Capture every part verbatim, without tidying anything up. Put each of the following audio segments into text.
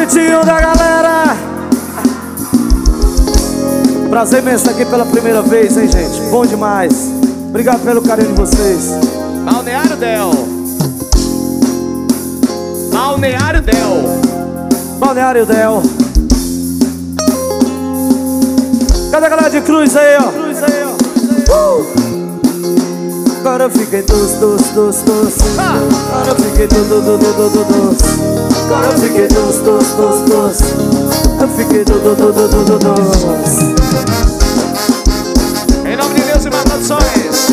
Gritinho da galera. Prazer imenso estar aqui pela primeira vez, hein, gente? Bom demais. Obrigado pelo carinho de vocês. Balneário Del. Balneário Del. Balneário Del. Cadê a galera de Cruz aí, ó? Cruz aí, ó. Uh! Agora eu fiquei doce, doce, doce, doce. Agora eu fiquei doce, doce, doce, doce. Agora eu fiquei doce, doce, doce, doce. Eu fiquei doce, doce, doce, doce. Em nome de Deus e mais produções.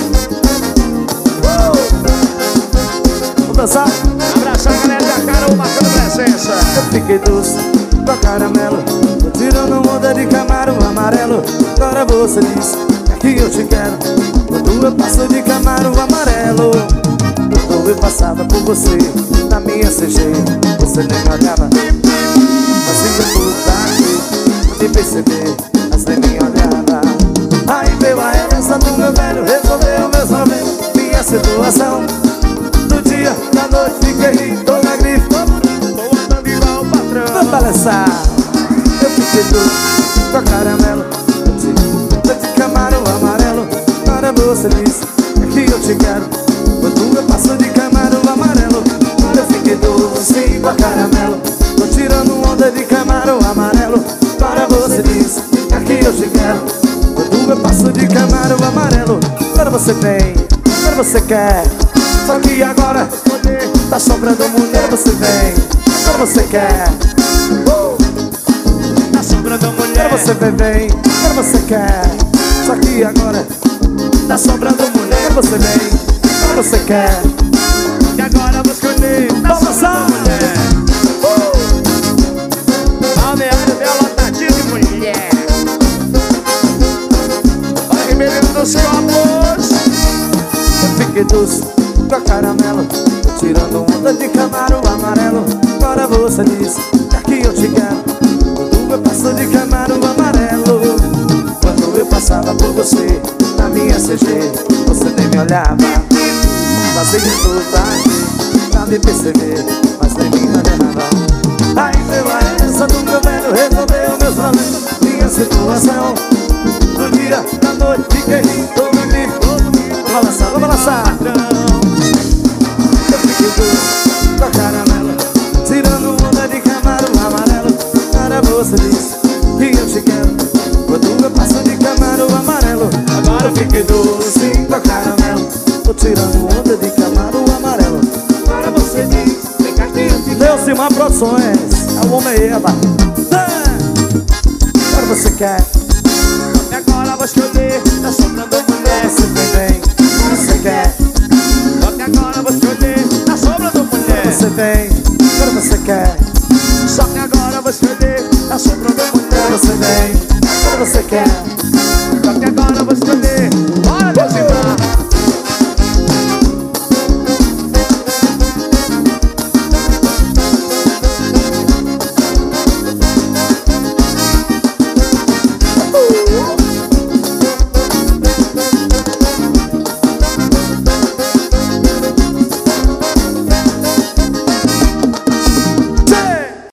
Uh! Vamos dançar? Abraçar a galera da cara, o marcando presença. Eu fiquei doce, com a caramelo. Tô tirando onda de Camaro amarelo. Agora você diz que eu te quero. Quando eu passo de Camaro amarelo, quando eu passava por você na minha C G, você nem me olhava. Mas fica tudo tarde de perceber, mas nem me olhava. Aí veio a herança do meu velho, resolveu meus problemas, minha situação. Do dia, da noite, fiquei tô na grife, tô andando igual o patrão. Vamos balançar. Eu fiquei doce com a caramelo, eu te Camaro amarelo. Agora você diz que eu te quero. Quando eu passo de Camaro amarelo, agora eu fiquei doce com a caramelo. Tô tirando onda de Camaro amarelo. Agora você diz que eu te quero. Quando eu passo de Camaro amarelo, agora você vem, agora você quer. Só que agora tá sobrando mulher, você vem, agora você quer. uh! Tá sobrando mulher, agora você vem, vem, agora você quer. Só que agora tá sobrando mulher, você vem, agora você quer. E agora você vem, tá sobrando mulher. uh! Balneário Del lotadinho de mulher. Olha que beleza do seu amor. Eu fiquei doce com a caramelo, tô tirando onda de Camaro amarelo. Agora você diz que eu te quero. Quando eu passo de Camaro amarelo, quando eu passava por você na minha C G, você nem me olhava. Passei de tudo tarde pra me perceber, mas nem me olhava. Aí veio a herança do meu velho, resolveu meus problemas, minha situação. No dia, na noite, fiquei todo me Vamos balançar, vamos balançar. Eu fiquei doce com a caramelo, tirando onda de Camaro amarelo. Agora você diz que eu te quero. Quando eu passo de Camaro amarelo, agora eu fiquei doce com a caramelo. Tô tirando onda de Camaro amarelo. Agora você diz que eu te quero. Deus e mais produções, é o homem aí, rapaz. Agora você quer. E agora você vem, tá sobrando mulher. Você vem, vem, você quer. Só que agora você vem, tá sobrando mulher. Você vem, agora você quer. Só que agora você vem, tá sobrando mulher. Você vem, agora você quer.